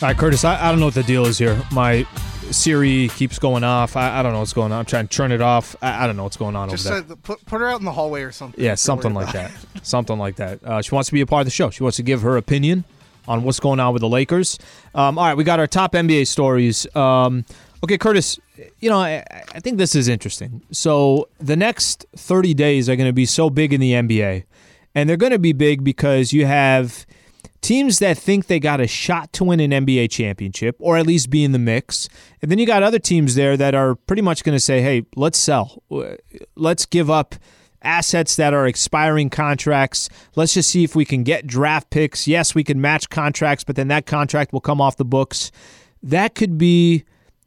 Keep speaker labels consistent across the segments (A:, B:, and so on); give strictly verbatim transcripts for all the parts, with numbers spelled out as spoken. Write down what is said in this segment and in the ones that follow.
A: All right, Curtis, I, I don't know what the deal is here. My Siri keeps going off. I, I don't know what's going on. I'm trying to turn it off. I, I don't know what's going on
B: Just
A: over there.
B: Uh, put, put her out in the hallway or something.
A: Yeah, something like that. Something like that. Uh, she wants to be a part of the show. She wants to give her opinion on what's going on with the Lakers. Um, all right, we got our top N B A stories. Um, okay, Curtis, you know, I, I think this is interesting. So the next thirty days are going to be so big in the N B A, and they're going to be big because you have teams that think they got a shot to win an N B A championship or at least be in the mix. And then you got other teams there that are pretty much going to say, hey, let's sell. Let's give up assets that are expiring contracts. Let's just see if we can get draft picks. Yes, we can match contracts, but then that contract will come off the books. That could be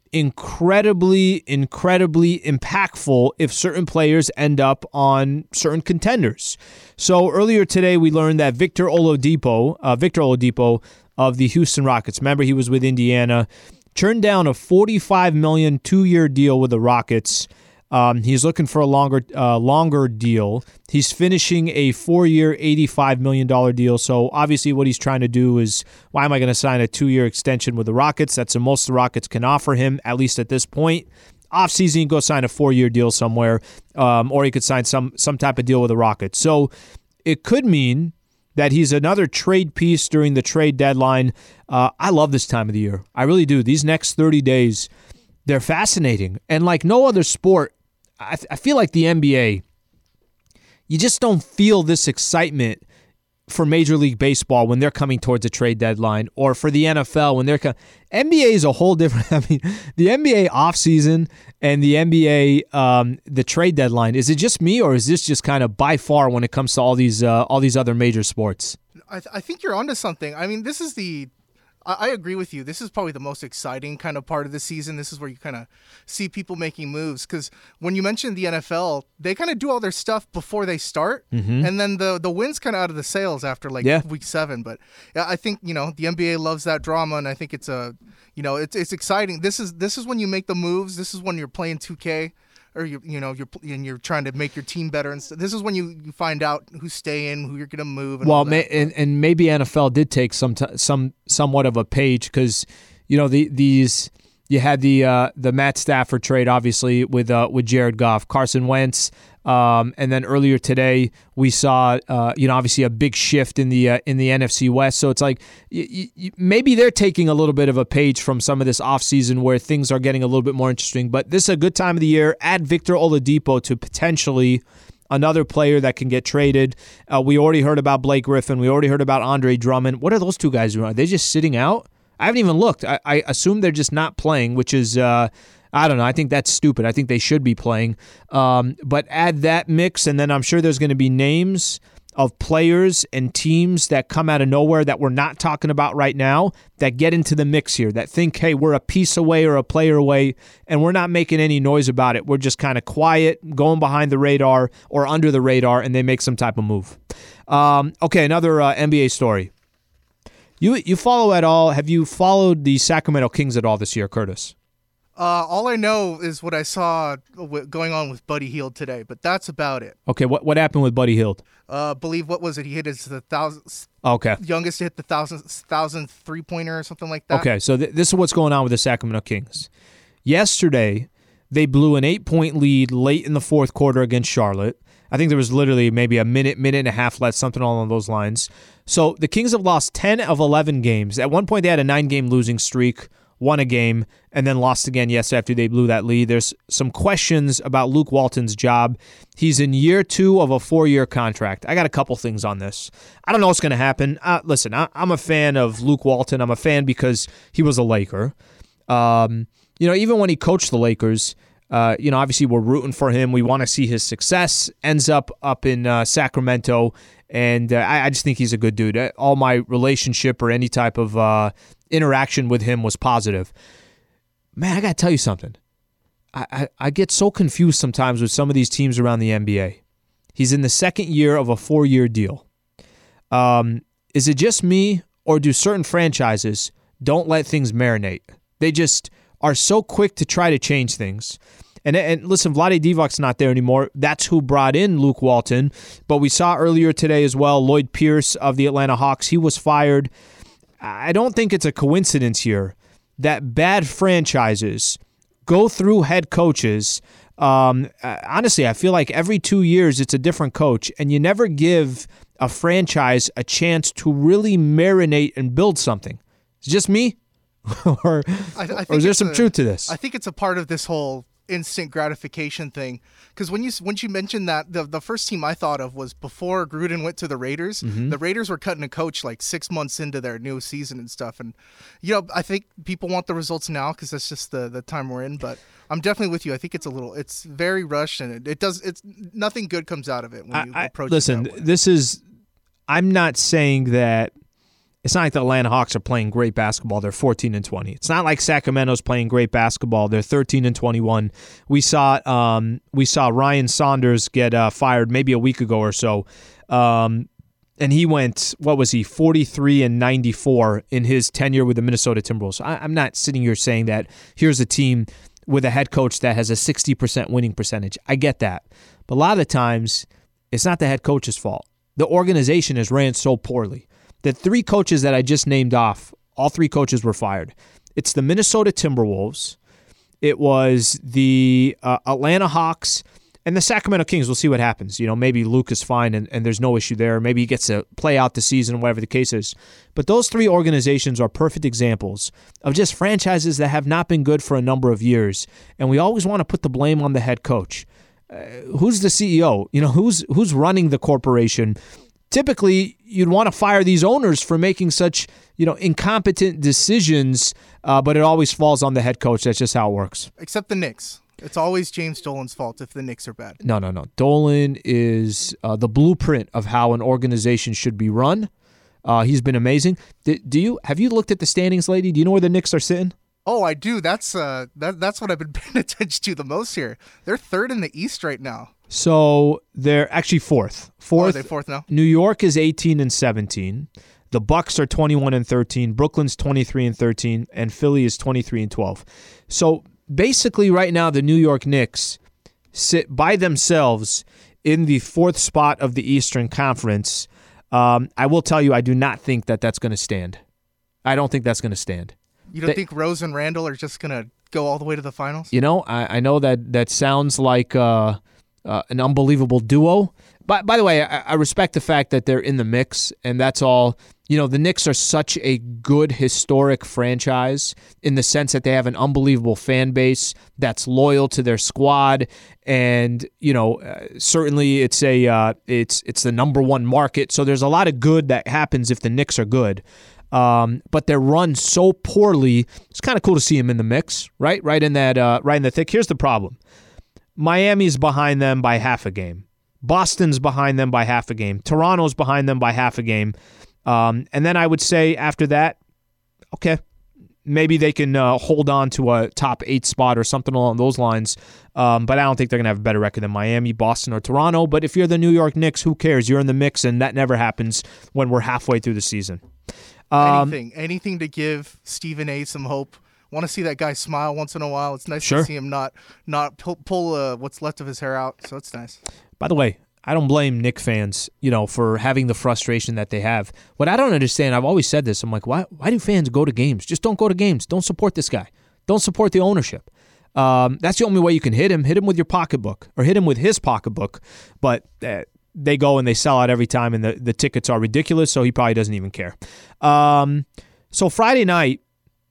A: incredibly, incredibly impactful if certain players end up on certain contenders. So earlier today, we learned that Victor Oladipo, uh, Victor Oladipo of the Houston Rockets, remember he was with Indiana, turned down a forty-five million dollars two-year deal with the Rockets. Um, he's looking for a longer uh, longer deal. He's finishing a four-year, eighty-five million dollars deal. So obviously what he's trying to do is, why am I going to sign a two-year extension with the Rockets? That's the most the Rockets can offer him, at least at this point. Offseason, you can go sign a four-year deal somewhere, um, or he could sign some some type of deal with the Rockets. So it could mean that he's another trade piece during the trade deadline. Uh, I love this time of the year. I really do. These next thirty days, they're fascinating. And like no other sport, I, th- I feel like the N B A, you just don't feel this excitement for Major League Baseball when they're coming towards a trade deadline, or for the N F L when they're coming. N B A is a whole different. I mean, the N B A offseason and the N B A um, the trade deadline. Is it just me, or is this just kind of by far when it comes to all these uh, all these other major sports?
B: I, th- I think you're onto something. I mean, this is the. I agree with you. This is probably the most exciting kind of part of the season. This is where you kind of see people making moves. Because when you mentioned the N F L, they kind of do all their stuff before they start. Mm-hmm. And then the, the wind's kind of out of the sails after like yeah. week seven. But yeah, I think, you know, the N B A loves that drama. And I think it's a, you know, it's it's exciting. This is this is when you make the moves. This is when you're playing two K. Or you you know you're and you're trying to make your team better, and st- this is when you, you find out who's staying, who you're going to move. And
A: well,
B: all that.
A: May, and and maybe N F L did take some t- some somewhat of a page because you know the these you had the uh, the Matt Stafford trade obviously with uh, with Jared Goff, Carson Wentz, um, and then earlier today we saw uh, you know obviously a big shift in the uh, in the N F C West. So it's like y- y- maybe they're taking a little bit of a page from some of this offseason where things are getting a little bit more interesting. But this is a good time of the year. Add Victor Oladipo to potentially another player that can get traded. Uh, we already heard about Blake Griffin. We already heard about Andre Drummond. What are those two guys doing? Are they just sitting out? I haven't even looked. I, I assume they're just not playing, which is, uh, I don't know. I think that's stupid. I think they should be playing. Um, but add that mix, and then I'm sure there's going to be names of players and teams that come out of nowhere that we're not talking about right now that get into the mix here, that think, hey, we're a piece away or a player away, and we're not making any noise about it. We're just kind of quiet, going behind the radar or under the radar, and they make some type of move. Um, okay, another uh, N B A story. You you follow at all? Have you followed the Sacramento Kings at all this year, Curtis?
B: Uh, all I know is what I saw w- going on with Buddy Hield today, but that's about it.
A: Okay, what what happened with Buddy Hield?
B: Uh, believe what was it? He hit his the thousand.
A: Okay.
B: Youngest to hit the thousand thousand three pointer or something like that.
A: Okay, so th- this is what's going on with the Sacramento Kings. Yesterday, they blew an eight point lead late in the fourth quarter against Charlotte. I think there was literally maybe a minute, minute and a half left, something along those lines. So the Kings have lost ten of eleven games. At one point, they had a nine-game losing streak, won a game, and then lost again yesterday after they blew that lead. There's some questions about Luke Walton's job. He's in year two of a four-year contract. I got a couple things on this. I don't know what's going to happen. Uh, listen, I, I'm a fan of Luke Walton. I'm a fan because he was a Laker. Um, you know, even when he coached the Lakers, Uh, you know, obviously we're rooting for him. We want to see his success. Ends up up in uh, Sacramento, and uh, I, I just think he's a good dude. All my relationship or any type of uh, interaction with him was positive. Man, I got to tell you something. I, I, I get so confused sometimes with some of these teams around the N B A. He's in the second year of a four-year deal. Um, is it just me, or do certain franchises don't let things marinate? They just are so quick to try to change things. And and listen, Vlade Divac's not there anymore. That's who brought in Luke Walton. But we saw earlier today as well, Lloyd Pierce of the Atlanta Hawks, he was fired. I don't think it's a coincidence here that bad franchises go through head coaches. Um, honestly, I feel like every two years it's a different coach, and you never give a franchise a chance to really marinate and build something. It's just me? or,
B: I, I think
A: or is there some
B: a,
A: truth to this?
B: I think it's a part of this whole instant gratification thing. Because when you once you mentioned that, the the first team I thought of was before Gruden went to the Raiders.
A: Mm-hmm.
B: The Raiders were cutting a coach like six months into their new season and stuff. And, you know, I think people want the results now because that's just the, the time we're in. But I'm definitely with you. I think it's a little, it's very rushed, and it, it does, it's nothing good comes out of it when you
A: I,
B: approach
A: I, listen,
B: it that way.
A: This is, I'm not saying that. It's not like the Atlanta Hawks are playing great basketball. They're fourteen and twenty. It's not like Sacramento's playing great basketball. They're thirteen and twenty-one. We saw um, we saw Ryan Saunders get uh, fired maybe a week ago or so, um, and he went, what was he, forty-three and ninety-four in his tenure with the Minnesota Timberwolves. I, I'm not sitting here saying that here's a team with a head coach that has a sixty percent winning percentage. I get that, but a lot of the times it's not the head coach's fault. The organization is ran so poorly. The three coaches that I just named off, all three coaches were fired. It's the Minnesota Timberwolves, it was the uh, Atlanta Hawks, and the Sacramento Kings. We'll see what happens. You know, maybe Luke is fine and, and there's no issue there. Maybe he gets to play out the season, whatever the case is. But those three organizations are perfect examples of just franchises that have not been good for a number of years, and we always want to put the blame on the head coach. Uh, who's the C E O? You know, who's who's running the corporation? Typically, you'd want to fire these owners for making such, you know, incompetent decisions, uh, but it always falls on the head coach. That's just how it works.
B: Except the Knicks. It's always James Dolan's fault if the Knicks are bad.
A: No, no, no. Dolan is uh, the blueprint of how an organization should be run. Uh, he's been amazing. Do, do you have you looked at the standings, lady? Do you know where the Knicks are sitting?
B: Oh, I do. That's uh, that, that's what I've been paying attention to the most here. They're third in the East right now.
A: So they're actually fourth. Fourth.
B: Oh, are they fourth now?
A: New York is eighteen and seventeen. The Bucks are twenty-one and thirteen. Brooklyn's twenty-three and thirteen, and Philly is twenty-three and twelve. So basically, right now, the New York Knicks sit by themselves in the fourth spot of the Eastern Conference. Um, I will tell you, I do not think that that's going to stand. I don't think that's going to stand.
B: You don't they, think Rose and Randall are just going to go all the way to the finals?
A: You know, I, I know that that sounds like uh, uh, an unbelievable duo. But by the way, I, I respect the fact that they're in the mix, and that's all. You know, the Knicks are such a good historic franchise in the sense that they have an unbelievable fan base that's loyal to their squad, and you know, uh, certainly it's a uh, it's it's the number one market. So there's a lot of good that happens if the Knicks are good. Um, but they're run so poorly. It's kind of cool to see them in the mix, right? Right in that, uh, right in the thick. Here's the problem: Miami's behind them by half a game. Boston's behind them by half a game. Toronto's behind them by half a game. Um, and then I would say after that, okay, maybe they can uh, hold on to a top eight spot or something along those lines. Um, but I don't think they're going to have a better record than Miami, Boston, or Toronto. But if you're the New York Knicks, who cares? You're in the mix, and that never happens when we're halfway through the season.
B: Um, anything, anything to give Stephen A. some hope. Want to see that guy smile once in a while. It's nice
A: sure.
B: to see him not not pull, pull uh, what's left of his hair out. So it's nice.
A: By the way, I don't blame Knicks fans, you know, for having the frustration that they have. What I don't understand, I've always said this. I'm like, why? Why do fans go to games? Just don't go to games. Don't support this guy. Don't support the ownership. Um, that's the only way you can hit him. Hit him with your pocketbook, or hit him with his pocketbook. But uh, they go and they sell out every time, and the, the tickets are ridiculous, so he probably doesn't even care. Um, so Friday night,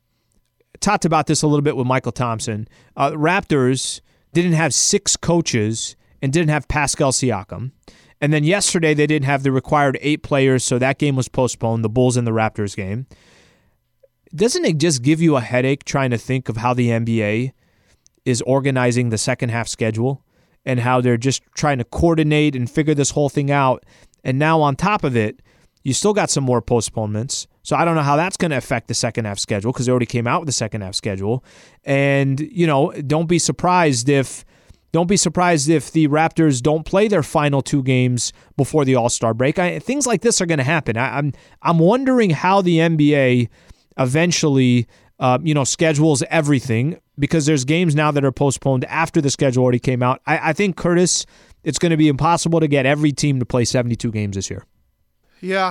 A: talked about this a little bit with Michael Thompson. Uh, Raptors didn't have six coaches and didn't have Pascal Siakam. And then yesterday they didn't have the required eight players, so that game was postponed, the Bulls and the Raptors game. Doesn't it just give you a headache trying to think of how the N B A is organizing the second half schedule and how they're just trying to coordinate and figure this whole thing out? And now on top of it, you still got some more postponements. So I don't know how that's going to affect the second half schedule because they already came out with the second half schedule. And, you know, don't be surprised if don't be surprised if the Raptors don't play their final two games before the All-Star break. I, things like this are going to happen. I, I'm I'm wondering how the N B A eventually, uh, you know, schedules everything because there's games now that are postponed after the schedule already came out. I, I think, Curtis, it's going to be impossible to get every team to play seventy-two games this year.
B: Yeah,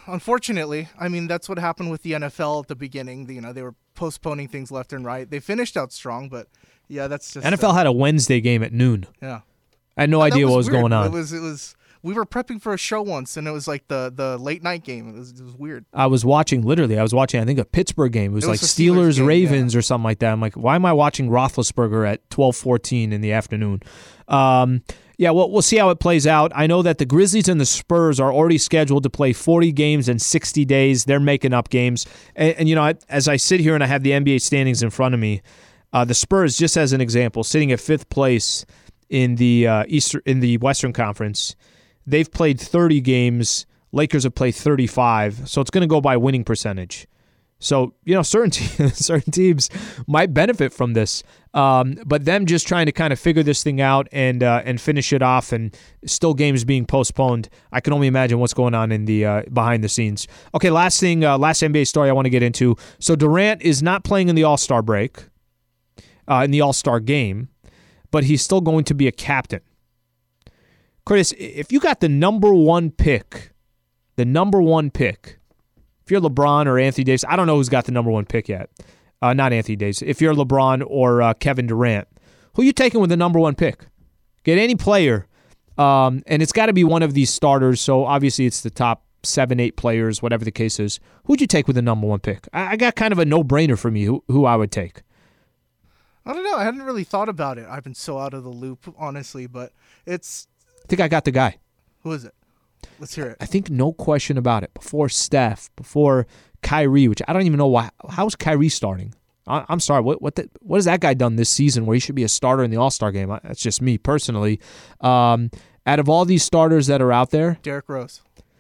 B: unfortunately. I mean, that's what happened with the N F L at the beginning. You know, they were postponing things left and right. They finished out strong, but yeah, that's just
A: N F L
B: uh,
A: had a Wednesday game at noon.
B: yeah.
A: I had no
B: That
A: idea what was
B: weird.
A: going on.
B: It was it was we were prepping for a show once, and it was like the the late night game. It was it was weird.
A: I was watching, literally, I was watching, I think, a Pittsburgh game. It was
B: It
A: like
B: was a Steelers
A: Steelers,
B: game,
A: Ravens,
B: yeah.
A: or something like that. I'm like, why am I watching Roethlisberger at twelve fourteen in the afternoon? Um, yeah, well, we'll see how it plays out. I know that the Grizzlies and the Spurs are already scheduled to play forty games in sixty days. They're making up games. And, and you know, as I sit here and I have the N B A standings in front of me, uh, the Spurs, just as an example, sitting at fifth place in the uh, Eastern, in the Western Conference, they've played thirty games. Lakers have played thirty-five, so it's going to go by winning percentage. So, you know, certain te- certain teams might benefit from this, um, but them just trying to kind of figure this thing out and uh, and finish it off, and still games being postponed. I can only imagine what's going on in the uh, behind the scenes. Okay, last thing, uh, last N B A story I want to get into. So Durant is not playing in the All-Star break, uh, in the All-Star game, but he's still going to be a captain. Curtis, if you got the number one pick, the number one pick, if you're LeBron or Anthony Davis, I don't know who's got the number one pick yet. Uh, not Anthony Davis. If you're LeBron or uh, Kevin Durant, who are you taking with the number one pick? Get any player, um, and it's got to be one of these starters, so obviously it's the top seven, eight players, whatever the case is. Who'd you take with the number one pick? I, I got kind of a no-brainer for me who, who I would take.
B: I don't know. I hadn't really thought about it. I've been so out of the loop, honestly, but it's...
A: I think I got the guy.
B: Who is it? Let's hear it.
A: I think no question about it. Before Steph, before Kyrie, which I don't even know why. How's Kyrie starting? I, I'm sorry. What what the, what has that guy done this season where he should be a starter in the All-Star game? That's just me personally. Um, out of all these starters that are out there,
B: Derrick Rose.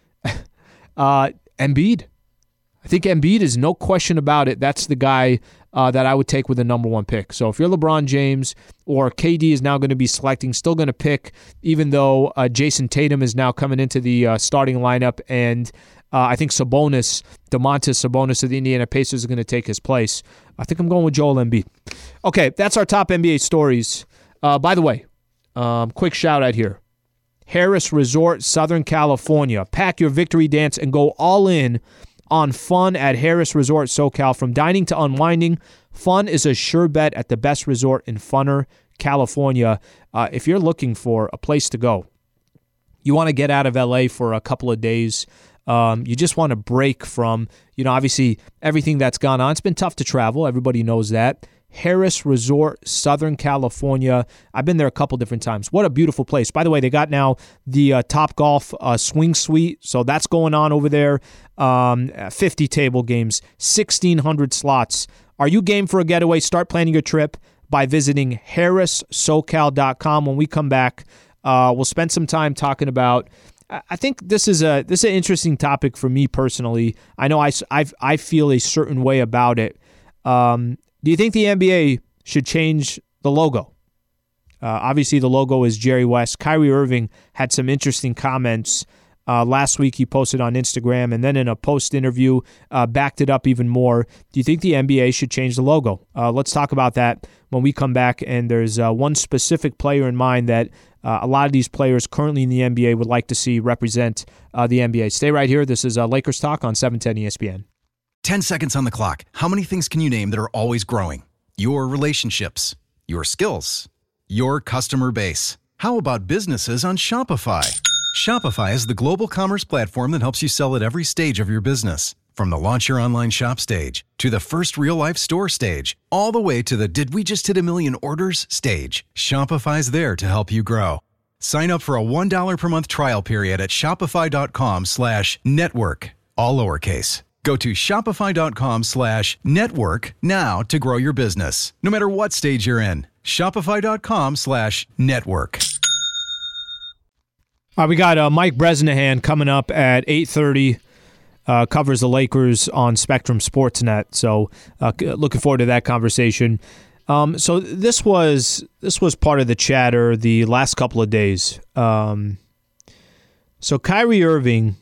A: uh, Embiid. I think Embiid is no question about it. That's the guy uh, that I would take with the number one pick. So if you're LeBron James or K D is now going to be selecting, still going to pick, even though uh, Jason Tatum is now coming into the uh, starting lineup, and uh, I think Sabonis, Domantas Sabonis of the Indiana Pacers, are going to take his place. I think I'm going with Joel Embiid. Okay, that's our top N B A stories. Uh, by the way, um, quick shout out here. Harris Resort, Southern California. Pack your victory dance and go all in on fun at Harris Resort SoCal. From dining to unwinding, fun is a sure bet at the best resort in Funner, California. Uh, if you're looking for a place to go, you want to get out of L A for a couple of days, um, you just want to break from, you know, obviously everything that's gone on. It's been tough to travel. Everybody knows that. Harris Resort, Southern California. I've been there a couple different times. What a beautiful place. By the way, they got now the uh, Top Golf uh, Swing Suite, so that's going on over there. Um, fifty table games, sixteen hundred slots. Are you game for a getaway? Start planning your trip by visiting harris socal dot com. When we come back, uh, we'll spend some time talking about, I think this is a this is an interesting topic for me personally. I know I, I, I feel a certain way about it. Um, do you think the N B A should change the logo? Uh, obviously, the logo is Jerry West. Kyrie Irving had some interesting comments uh, last week. He posted on Instagram, and then in a post interview, uh, backed it up even more. Do you think the N B A should change the logo? Uh, let's talk about that when we come back. And there's uh, one specific player in mind that uh, a lot of these players currently in the N B A would like to see represent uh, the N B A. Stay right here. This is uh, Lakers Talk on seven ten E S P N.
C: ten seconds on the clock. How many things can you name that are always growing? Your relationships, your skills, your customer base. How about businesses on Shopify? Shopify is the global commerce platform that helps you sell at every stage of your business. From the launch your online shop stage to the first real-life store stage, all the way to the did we just hit a million orders stage. Shopify's there to help you grow. Sign up for a one dollar per month trial period at shopify.com slash network, all lowercase. Go to shopify.com slash network now to grow your business, no matter what stage you're in. Shopify.com slash network.
A: All right, we got uh, Mike Bresnahan coming up at eight thirty. Uh, covers the Lakers on Spectrum Sportsnet. So uh, looking forward to that conversation. Um, so this was this was part of the chatter the last couple of days. Um, so Kyrie Irving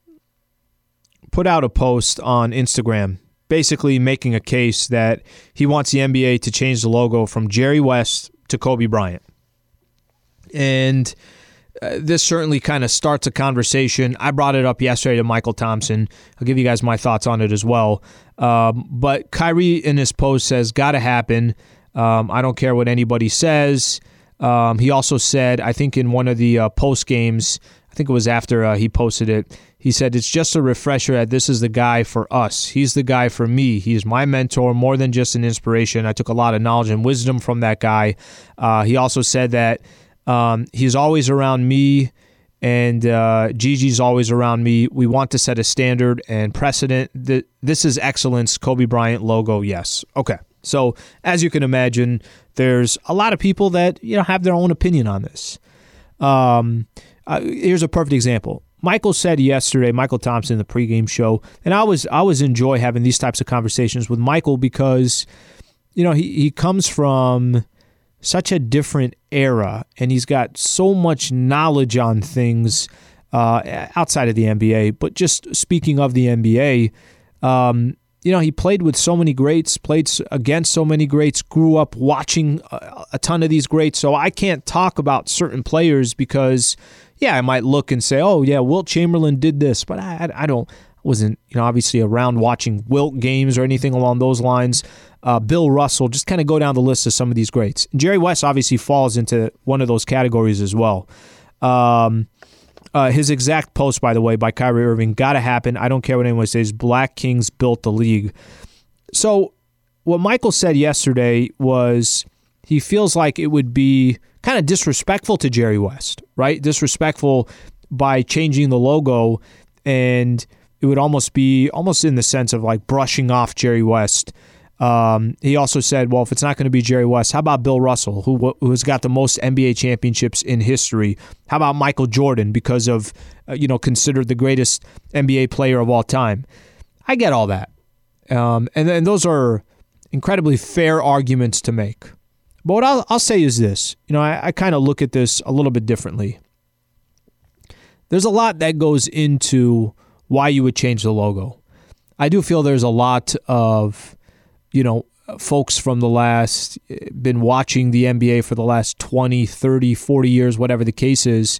A: put out a post on Instagram basically making a case that he wants the N B A to change the logo from Jerry West to Kobe Bryant. And uh, this certainly kind of starts a conversation. I brought it up yesterday to Michael Thompson. I'll give you guys my thoughts on it as well. Um, but Kyrie in his post says, gotta happen. Um, I don't care what anybody says. Um, he also said, I think in one of the uh, post games, I think it was after uh, he posted it, he said, it's just a refresher that this is the guy for us. He's the guy for me. He's my mentor, more than just an inspiration. I took a lot of knowledge and wisdom from that guy. Uh, he also said that um, he's always around me, and uh, Gigi's always around me. We want to set a standard and precedent. This is excellence. Kobe Bryant logo, yes. Okay. So as you can imagine, there's a lot of people that you know have their own opinion on this. Um, uh, here's a perfect example. Michael said yesterday, Michael Thompson, in the pregame show, and I always, I always enjoy having these types of conversations with Michael because, you know, he, he comes from such a different era, and he's got so much knowledge on things uh, outside of the N B A. But just speaking of the N B A, um, you know, he played with so many greats, played against so many greats, grew up watching a, a ton of these greats. So I can't talk about certain players because, yeah, I might look and say, oh, yeah, Wilt Chamberlain did this, but I, I don't, wasn't, you know, obviously around watching Wilt games or anything along those lines. Uh, Bill Russell, just kind of go down the list of some of these greats. And Jerry West obviously falls into one of those categories as well. Um, uh, his exact post, by the way, by Kyrie Irving, gotta happen. I don't care what anyone says. Black Kings built the league. So what Michael said yesterday was he feels like it would be kind of disrespectful to Jerry West, right? Disrespectful by changing the logo, and it would almost be almost in the sense of like brushing off Jerry West. Um, he also said, well, if it's not going to be Jerry West, how about Bill Russell, who who's got the most N B A championships in history? How about Michael Jordan, because of, uh, you know, considered the greatest N B A player of all time? I get all that. Um, and, and those are incredibly fair arguments to make. But what I'll, I'll say is this, you know, I, I kind of look at this a little bit differently. There's a lot that goes into why you would change the logo. I do feel there's a lot of, you know, folks from the last, been watching the N B A for the last twenty, thirty, forty years, whatever the case is.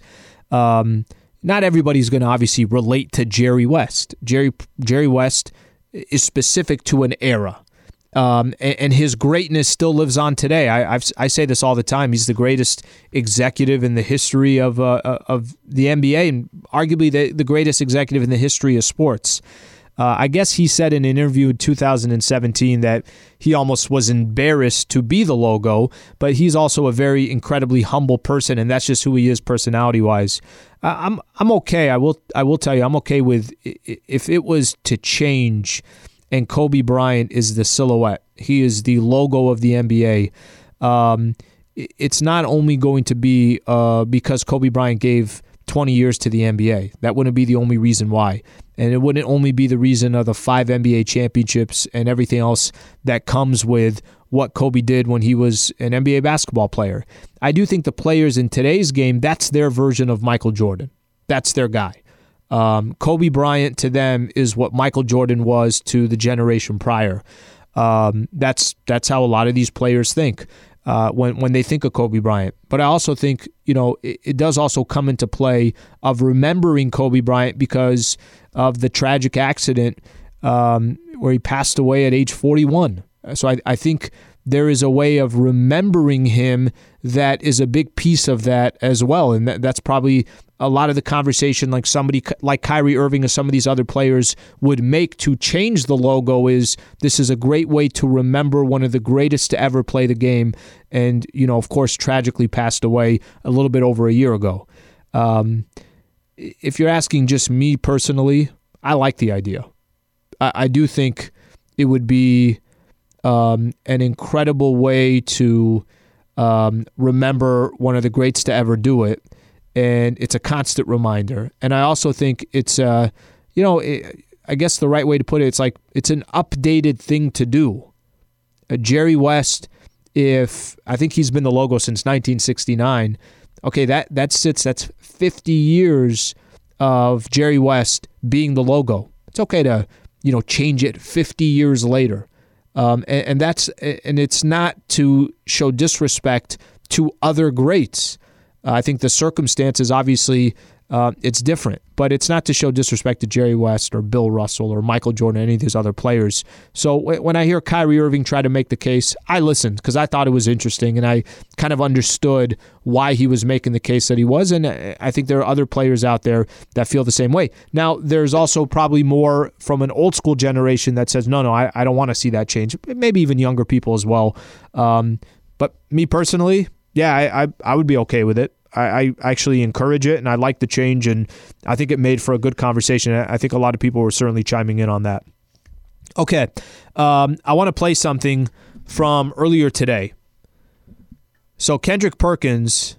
A: Um, not everybody's going to obviously relate to Jerry West. Jerry Jerry West is specific to an era. Um, and, and his greatness still lives on today. I I've, I say this all the time. He's the greatest executive in the history of uh, of the N B A, and arguably the, the greatest executive in the history of sports. Uh, I guess he said in an interview in two thousand seventeen that he almost was embarrassed to be the logo, but he's also a very incredibly humble person, and that's just who he is personality-wise. Uh, I'm I'm okay. I will I will tell you, I'm okay with if it was to change and Kobe Bryant is the silhouette. He is the logo of the N B A. Um, it's not only going to be uh, because Kobe Bryant gave twenty years to the N B A. That wouldn't be the only reason why. And it wouldn't only be the reason of the five N B A championships and everything else that comes with what Kobe did when he was an N B A basketball player. I do think the players in today's game, that's their version of Michael Jordan. That's their guy. Um, Kobe Bryant to them is what Michael Jordan was to the generation prior. Um, that's that's how a lot of these players think uh, when when they think of Kobe Bryant. But I also think, you know, it, it does also come into play of remembering Kobe Bryant because of the tragic accident um, where he passed away at age forty-one. So I, I think there is a way of remembering him that is a big piece of that as well. And that, that's probably a lot of the conversation like somebody like Kyrie Irving or some of these other players would make to change the logo is this is a great way to remember one of the greatest to ever play the game. And, you know, of course, tragically passed away a little bit over a year ago. Um, if you're asking just me personally, I like the idea. I, I do think it would be um, an incredible way to um, remember one of the greats to ever do it. And it's a constant reminder. And I also think it's, uh, you know, it, I guess the right way to put it, it's like it's an updated thing to do. Uh, Jerry West, if I think he's been the logo since nineteen sixty-nine. Okay, that that sits, that's fifty years of Jerry West being the logo. It's okay to, you know, change it fifty years later. Um, and, and that's, and it's not to show disrespect to other greats. Uh, I think the circumstances, obviously, uh, it's different. But it's not to show disrespect to Jerry West or Bill Russell or Michael Jordan or any of these other players. So w- when I hear Kyrie Irving try to make the case, I listened because I thought it was interesting and I kind of understood why he was making the case that he was. And I think there are other players out there that feel the same way. Now, there's also probably more from an old school generation that says, no, no, I, I don't want to see that change. Maybe even younger people as well. Um, but me personally, yeah, I, I, I would be okay with it. I, I actually encourage it, and I like the change, and I think it made for a good conversation. I think a lot of people were certainly chiming in on that. Okay, um, I want to play something from earlier today. So Kendrick Perkins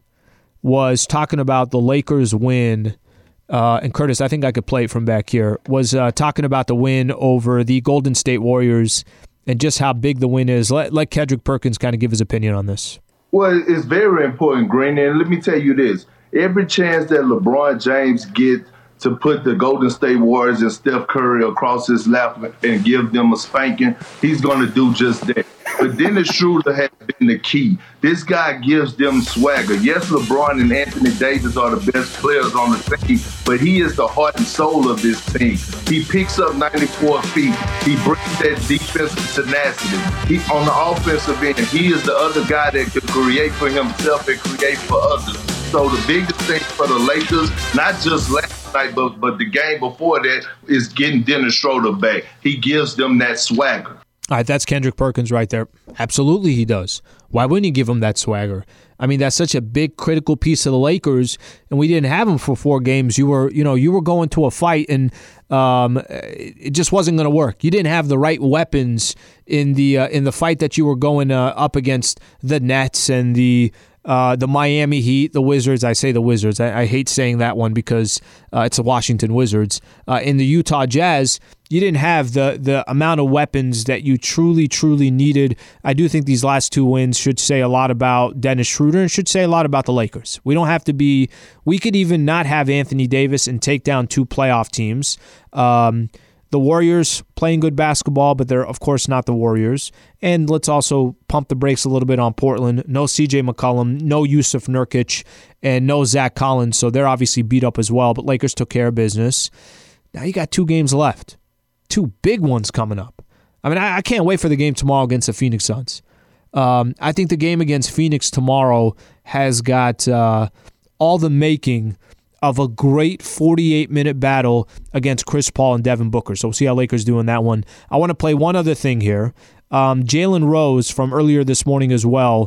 A: was talking about the Lakers' win, uh, and Curtis, I think I could play it from back here, was uh, talking about the win over the Golden State Warriors and just how big the win is. Let, let Kendrick Perkins kind of give his opinion on this.
D: Well, it's very important, Green. And let me tell you this. Every chance that LeBron James gets to put the Golden State Warriors and Steph Curry across his lap and give them a spanking, he's going to do just that. But Dennis Schroeder has been the key. This guy gives them swagger. Yes, LeBron and Anthony Davis are the best players on the team, but he is the heart and soul of this team. He picks up ninety-four feet. He brings that defensive tenacity. He, on the offensive end, he is the other guy that can create for himself and create for others. So the biggest thing for the Lakers, not just last night, but, but the game before that, is getting Dennis Schroeder back. He gives them that swagger.
A: All right, that's Kendrick Perkins right there. Absolutely he does. Why wouldn't you give him that swagger? I mean, that's such a big critical piece of the Lakers, and we didn't have him for four games. You were, you know, you were going to a fight, and um, it just wasn't going to work. You didn't have the right weapons in the uh, in the fight that you were going uh, up against the Nets and the Uh, the Miami Heat, the Wizards. I say the Wizards. I, I hate saying that one because uh, it's the Washington Wizards. Uh, in the Utah Jazz, you didn't have the the amount of weapons that you truly, truly needed. I do think these last two wins should say a lot about Dennis Schroeder and should say a lot about the Lakers. We don't have to be. We could even not have Anthony Davis and take down two playoff teams. Um, The Warriors playing good basketball, but they're, of course, not the Warriors. And let's also pump the brakes a little bit on Portland. No C J McCollum, no Yusuf Nurkic, and no Zach Collins, so they're obviously beat up as well, but Lakers took care of business. Now you got two games left. Two big ones coming up. I mean, I, I can't wait for the game tomorrow against the Phoenix Suns. Um, I think the game against Phoenix tomorrow has got uh, all the making of a great forty-eight minute battle against Chris Paul and Devin Booker. So we'll see how Lakers do in that one. I want to play one other thing here. Um, Jalen Rose from earlier this morning as well.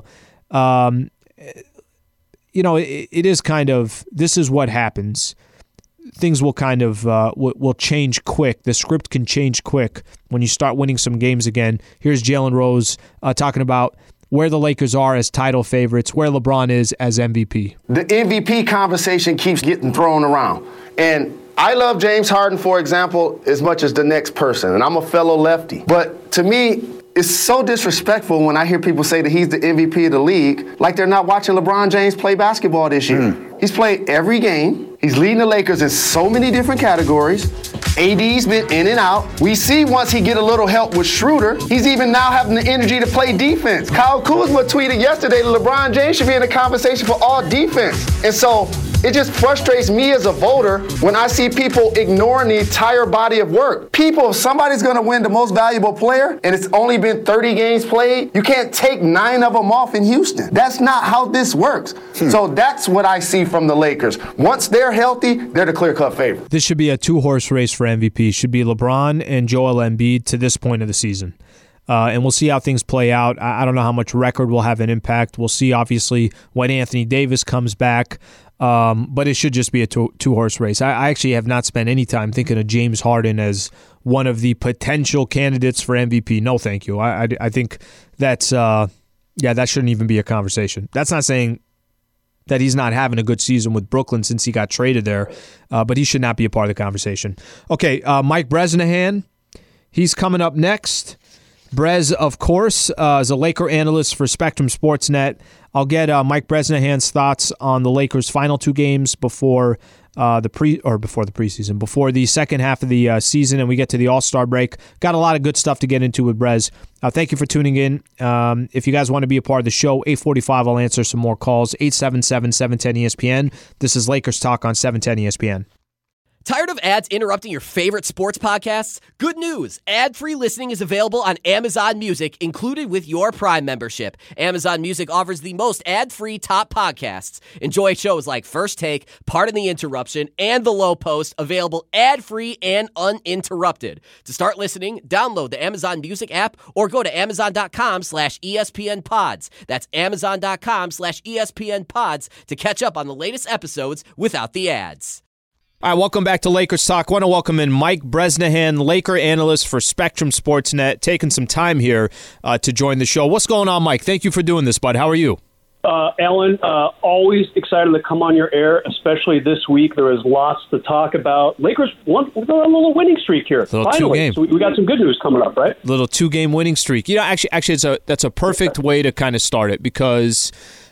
A: Um, you know, it, it is kind of, this is what happens. Things will kind of, uh, will, will change quick. The script can change quick when you start winning some games again. Here's Jalen Rose uh, talking about where the Lakers are as title favorites, where LeBron is as M V P.
E: The M V P conversation keeps getting thrown around. And I love James Harden, for example, as much as the next person. And I'm a fellow lefty. But to me, it's so disrespectful when I hear people say that he's the M V P of the league, like they're not watching LeBron James play basketball this year. Mm. He's played every game. He's leading the Lakers in so many different categories. A D's been in and out. We see once he get a little help with Schroeder, he's even now having the energy to play defense. Kyle Kuzma tweeted yesterday that LeBron James should be in the conversation for all defense. And so it just frustrates me as a voter when I see people ignoring the entire body of work. People, if somebody's going to win the most valuable player and it's only been thirty games played, you can't take nine of them off in Houston. That's not how this works. Hmm. So that's what I see from the Lakers. Once they're healthy, they're the clear-cut favorite.
A: This should be a two-horse race for M V P. Should be LeBron and Joel Embiid to this point of the season. Uh, and we'll see how things play out. I, I don't know how much record will have an impact. We'll see, obviously, when Anthony Davis comes back. Um, but it should just be a two, two-horse race. I, I actually have not spent any time thinking of James Harden as one of the potential candidates for M V P. No, thank you. I, I, I think that's, uh, yeah, that shouldn't even be a conversation. That's not saying that he's not having a good season with Brooklyn since he got traded there, uh, but he should not be a part of the conversation. Okay, uh, Mike Bresnahan, he's coming up next. Brez, of course, uh, is a Laker analyst for Spectrum Sportsnet. I'll get uh, Mike Bresnahan's thoughts on the Lakers' final two games before uh, the pre or before the preseason, before the second half of the uh, season, and we get to the All-Star break. Got a lot of good stuff to get into with Brez. Uh, thank you for tuning in. Um, if you guys want to be a part of the show, eight forty-five, I'll answer some more calls. eight seven seven, seven one zero, E S P N. This is Lakers Talk on seven ten E S P N.
F: Tired of ads interrupting your favorite sports podcasts? Good news! Ad-free listening is available on Amazon Music, included with your Prime membership. Amazon Music offers the most ad-free top podcasts. Enjoy shows like First Take, Pardon the Interruption, and The Low Post, available ad-free and uninterrupted. To start listening, download the Amazon Music app or go to amazon.com slash ESPN pods. That's amazon.com slash ESPN pods to catch up on the latest episodes without the ads.
A: All right, welcome back to Lakers Talk. I want to welcome in Mike Bresnahan, Laker analyst for Spectrum Sportsnet, taking some time here uh, to join the show. What's going on, Mike? Thank you for doing this, bud. How are you?
G: Uh, Alan, uh, always excited to come on your air, especially this week. There is lots to talk about. Lakers won a little winning streak here.
A: Little
G: Finally,
A: two-game.
G: so we, we got some good news coming up, right?
A: Little two-game winning streak. You know, actually, actually, it's a that's a perfect way to kind of start it because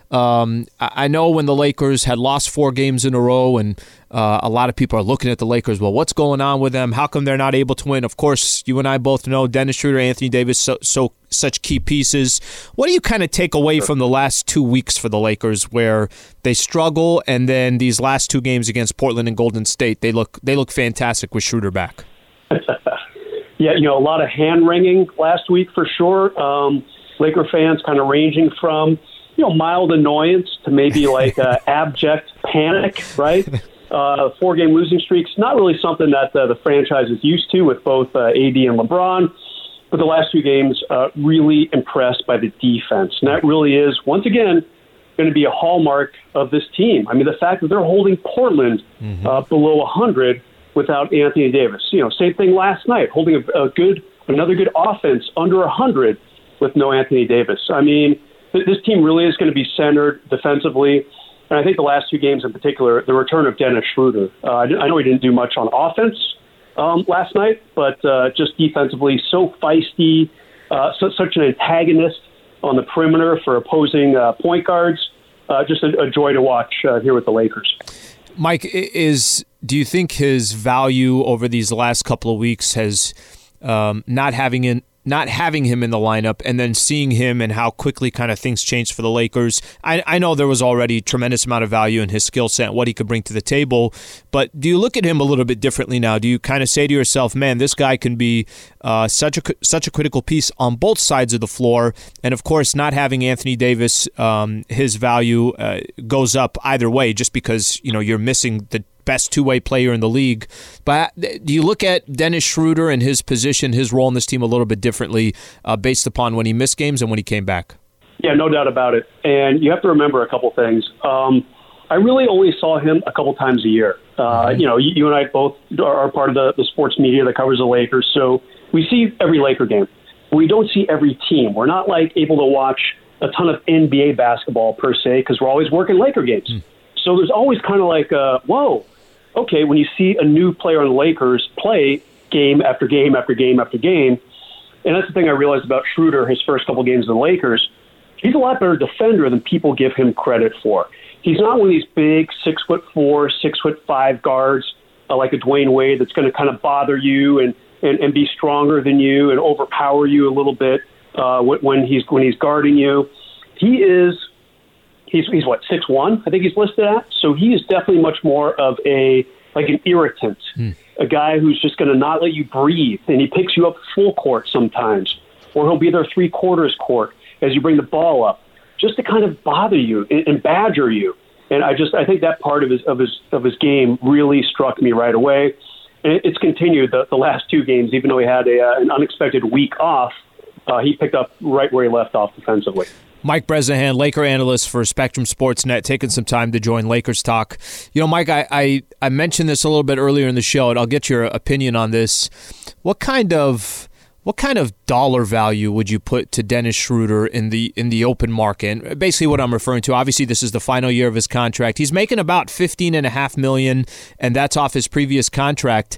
A: um, I know when the Lakers had lost four games in a row and Uh, a lot of people are looking at the Lakers. Well, what's going on with them? How come they're not able to win? Of course, you and I both know Dennis Schroeder, Anthony Davis, so, so such key pieces. What do you kind of take away from the last two weeks for the Lakers, where they struggle, and then these last two games against Portland and Golden State, they look they look fantastic with Schroeder back?
G: Yeah, you know, a lot of hand wringing last week for sure. Um, Laker fans kind of ranging from you know mild annoyance to maybe like uh, abject panic, right? Uh, four-game losing streaks, not really something that uh, the franchise is used to with both uh, A D and LeBron. But the last two games, uh, really impressed by the defense. And that really is, once again, going to be a hallmark of this team. I mean, the fact that they're holding Portland mm-hmm. uh, below one hundred without Anthony Davis. You know, same thing last night, holding a, a good, another good offense under one hundred with no Anthony Davis. I mean, th- this team really is going to be centered defensively. And I think the last two games in particular, the return of Dennis Schroeder. Uh, I, I know he didn't do much on offense um, last night, but uh, just defensively, so feisty, uh, so, such an antagonist on the perimeter for opposing uh, point guards. Uh, just a, a joy to watch uh, here with the Lakers.
A: Mike, is do you think his value over these last couple of weeks has um, not having in not having him in the lineup and then seeing him and how quickly kind of things changed for the Lakers? I, I know there was already tremendous amount of value in his skill set, what he could bring to the table, but do you look at him a little bit differently now? Do you kind of say to yourself, man, this guy can be uh, such a such a critical piece on both sides of the floor, and of course not having Anthony Davis, um, his value uh, goes up either way just because you know you're missing the best two-way player in the league. But do you look at Dennis Schroeder and his position, his role in this team a little bit differently uh, based upon when he missed games and when he came back?
G: Yeah, no doubt about it. And you have to remember a couple things. Um, I really only saw him a couple times a year. Uh, mm-hmm. You know, you, you and I both are part of the, the sports media that covers the Lakers, so we see every Laker game. We don't see every team. We're not like able to watch a ton of N B A basketball per se because we're always working Laker games. Mm. So there's always kind of like, uh, whoa, okay, when you see a new player on the Lakers play game after game after game after game, and that's the thing I realized about Schroeder, his first couple games of the Lakers, he's a lot better defender than people give him credit for. He's not one of these big six foot four, six foot five guards uh, like a Dwayne Wade that's going to kind of bother you and, and, and be stronger than you and overpower you a little bit uh, when he's when he's guarding you. He is. He's, he's what, six one, I think he's listed at? So he is definitely much more of a, like an irritant, mm. a guy who's just going to not let you breathe. And he picks you up full court sometimes, or he'll be there three quarters court as you bring the ball up, just to kind of bother you and, and badger you. And I just, I think that part of his, of his, of his game really struck me right away. And it, it's continued the, the last two games, even though he had a, uh, an unexpected week off, uh, he picked up right where he left off defensively.
A: Mike Bresnahan, Laker analyst for Spectrum Sportsnet, taking some time to join Lakers Talk. You know, Mike, I, I, I mentioned this a little bit earlier in the show, and I'll get your opinion on this. What kind of what kind of dollar value would you put to Dennis Schroeder in the in the open market? And basically, what I'm referring to, obviously, this is the final year of his contract. He's making about fifteen and a half million, and that's off his previous contract.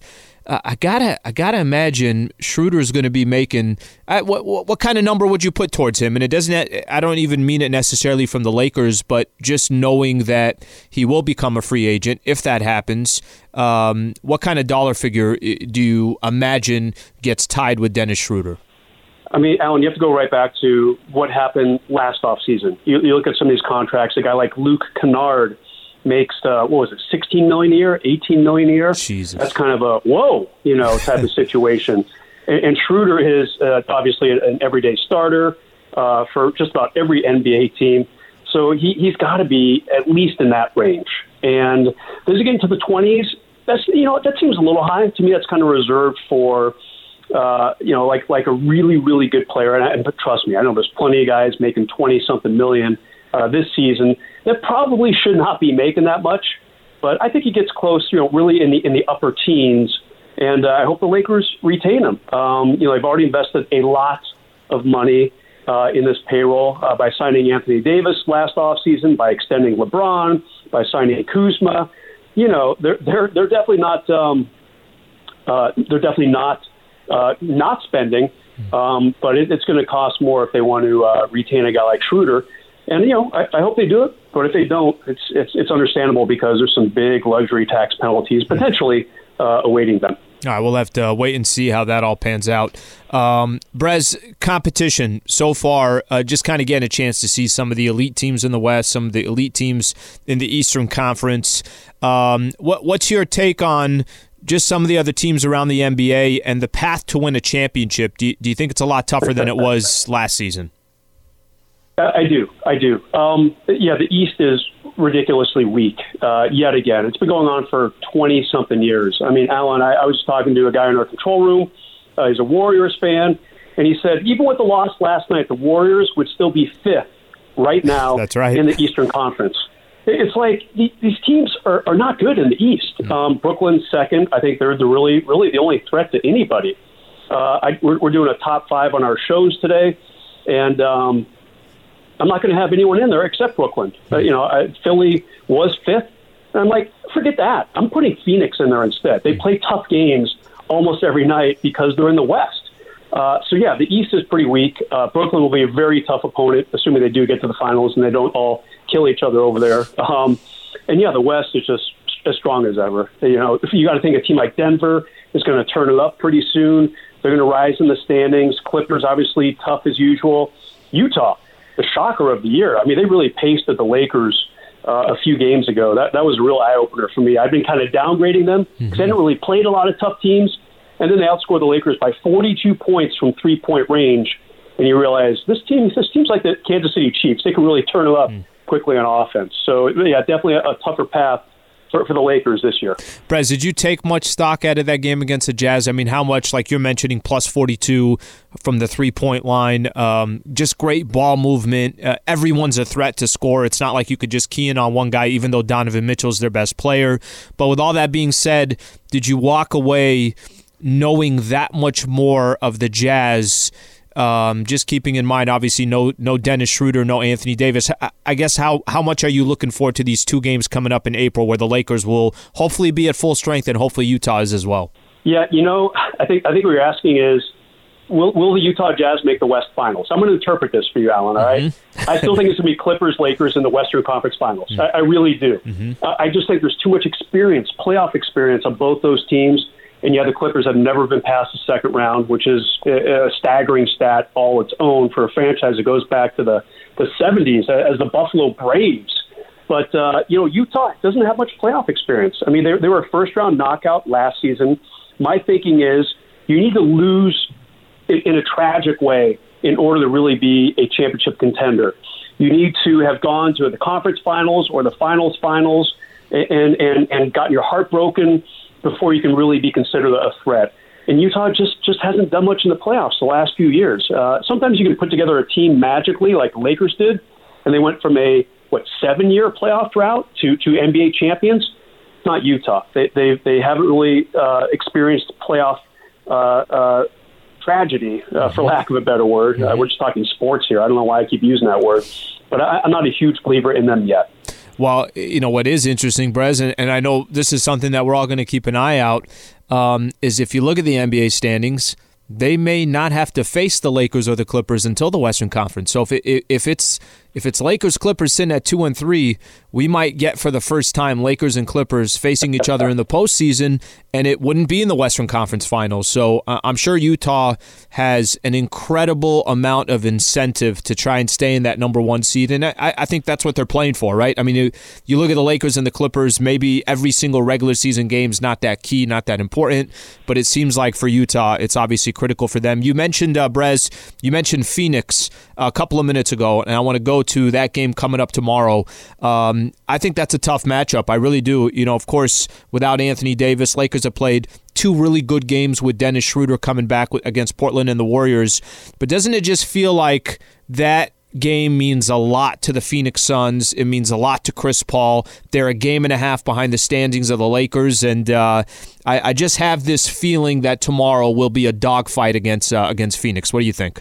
A: uh, I gotta I gotta imagine Schroeder is going to be making uh, what, what what kind of number would you put towards him? And it doesn't. I don't even mean it necessarily from the Lakers, but just knowing that he will become a free agent if that happens. Um, what kind of dollar figure do you imagine gets tied with Dennis Schroeder?
G: I mean, Alan, you have to go right back to what happened last offseason. You, you look at some of these contracts. A guy like Luke Kennard makes uh, what was it, sixteen million dollars a year, eighteen million dollars a year.
A: Jesus.
G: That's kind of a whoa, you know, type of situation. And, and Schroeder is uh, obviously an everyday starter uh, for just about every N B A team. So he, he's got to be at least in that range. And does he get into the twenties? That's, you know, that seems a little high to me. That's kind of reserved for, uh, you know, like like a really, really good player. And, I, and trust me, I know there's plenty of guys making twenty something million uh, this season that probably should not be making that much. But I think he gets close, you know, really in the in the upper teens. And uh, I hope the Lakers retain him. Um, you know, they've already invested a lot of money uh, in this payroll uh, by signing Anthony Davis last offseason, by extending LeBron, by signing Kuzma. You know, they're they're they're definitely not um, uh, they're definitely not uh, not spending, um, but it, it's going to cost more if they want to uh, retain a guy like Schroeder. And you know, I, I hope they do it. But if they don't, it's it's it's understandable because there's some big luxury tax penalties potentially uh, awaiting them.
A: All right, we'll have to wait and see how that all pans out. Um, Brez, competition so far, uh, just kind of getting a chance to see some of the elite teams in the West, some of the elite teams in the Eastern Conference. Um, what, what's your take on just some of the other teams around the N B A and the path to win a championship? Do you, do you think it's a lot tougher than it was last season?
G: I do. I do. Um, yeah, the East is ridiculously weak uh, yet again. It's been going on for twenty-something years. I mean, Alan, I, I was talking to a guy in our control room. Uh, he's a Warriors fan, and he said even with the loss last night, the Warriors would still be fifth right now
A: That's right.
G: in the Eastern Conference. It's like these teams are, are not good in the East. Mm-hmm. Um, Brooklyn's second. I think they're the really, really the only threat to anybody. Uh, I, we're, we're doing a top five on our shows today, and um, I'm not going to have anyone in there except Brooklyn. Uh, you know, I, Philly was fifth. And I'm like, forget that. I'm putting Phoenix in there instead. They play tough games almost every night because they're in the West. Uh, so, yeah, the East is pretty weak. Uh, Brooklyn will be a very tough opponent, assuming they do get to the finals and they don't all kill each other over there. Um, and, yeah, the West is just as strong as ever. You know, you got to think a team like Denver is going to turn it up pretty soon. They're going to rise in the standings. Clippers, obviously, tough as usual. Utah, the shocker of the year. I mean, they really pasted the Lakers uh, a few games ago. That that was a real eye-opener for me. I've been kind of downgrading them because mm-hmm. they hadn't really played a lot of tough teams, and then they outscored the Lakers by forty-two points from three-point range, and you realize this team, this team's like the Kansas City Chiefs. They can really turn it up mm. quickly on offense. So, yeah, definitely a, a tougher path For, for the Lakers this year.
A: Brez, did you take much stock out of that game against the Jazz? I mean, how much, like you're mentioning, plus forty-two from the three-point line, um, just great ball movement. Uh, everyone's a threat to score. It's not like you could just key in on one guy, even though Donovan Mitchell's their best player. But with all that being said, did you walk away knowing that much more of the Jazz? Um, just keeping in mind, obviously, no no Dennis Schroeder, no Anthony Davis. I, I guess how, how much are you looking forward to these two games coming up in April where the Lakers will hopefully be at full strength and hopefully Utah is as well?
G: Yeah, you know, I think I think what you're asking is, will will the Utah Jazz make the West Finals? I'm going to interpret this for you, Alan, all right? Mm-hmm. I still think it's going to be Clippers, Lakers in the Western Conference Finals. Mm-hmm. I, I really do. Mm-hmm. I, I just think there's too much experience, playoff experience on both those teams. And yeah, the Clippers have never been past the second round, which is a staggering stat all its own for a franchise that goes back to the, the seventies as the Buffalo Braves. But, uh, you know, Utah doesn't have much playoff experience. I mean, they, they were a first-round knockout last season. My thinking is you need to lose in, in a tragic way in order to really be a championship contender. You need to have gone to the conference finals or the finals finals and, and, and gotten your heart broken before you can really be considered a threat. And Utah just, just hasn't done much in the playoffs the last few years. Uh, sometimes you can put together a team magically like the Lakers did, and they went from a, what, seven-year playoff drought to, to N B A champions. Not Utah. They they, they haven't really uh, experienced playoff uh, uh, tragedy, uh, for lack of a better word. Uh, we're just talking sports here. I don't know why I keep using that word. But I, I'm not a huge believer in them yet.
A: Well, you know, what is interesting, Brez, and, and I know this is something that we're all going to keep an eye out, um, is if you look at the N B A standings, they may not have to face the Lakers or the Clippers until the Western Conference. So if it, if it's if it's Lakers Clippers sitting at two and three, we might get for the first time Lakers and Clippers facing each other in the postseason, and it wouldn't be in the Western Conference Finals. So uh, I'm sure Utah has an incredible amount of incentive to try and stay in that number one seed, and I, I think that's what they're playing for, right? I mean, you, you look at the Lakers and the Clippers, maybe every single regular season game is not that key, not that important, but it seems like for Utah, it's obviously critical for them. You mentioned, uh, Brez, you mentioned Phoenix a couple of minutes ago, and I want to go to that game coming up tomorrow. Um, I think that's a tough matchup. I really do. You know, of course, without Anthony Davis, Lakers have played two really good games with Dennis Schroeder coming back against Portland and the Warriors. But doesn't it just feel like that game means a lot to the Phoenix Suns? It means a lot to Chris Paul. They're a game and a half behind the standings of the Lakers, and uh, I, I just have this feeling that tomorrow will be a dogfight against uh, against Phoenix. What do you think?